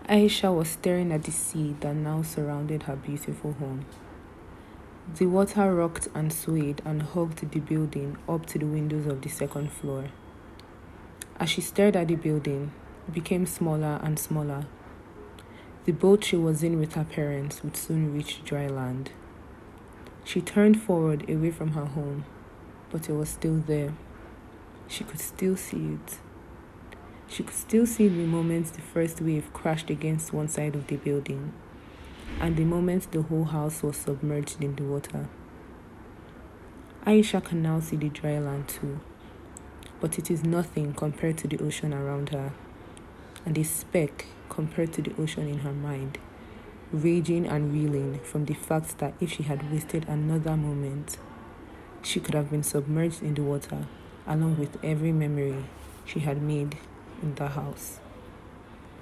Aisha was staring at the sea that now surrounded her beautiful home. The water rocked and swayed and hugged the building up to the windows of the second floor. As she stared at the building, it became smaller and smaller. The boat she was in with her parents would soon reach dry land. She turned forward away from her home, but it was still there. She could still see it. She could still see the moment the first wave crashed against one side of the building, and the moment the whole house was submerged in the water. Aisha can now see the dry land too, but it is nothing compared to the ocean around her, and a speck compared to the ocean in her mind, raging and reeling from the fact that if she had wasted another moment, she could have been submerged in the water along with every memory she had made in the house.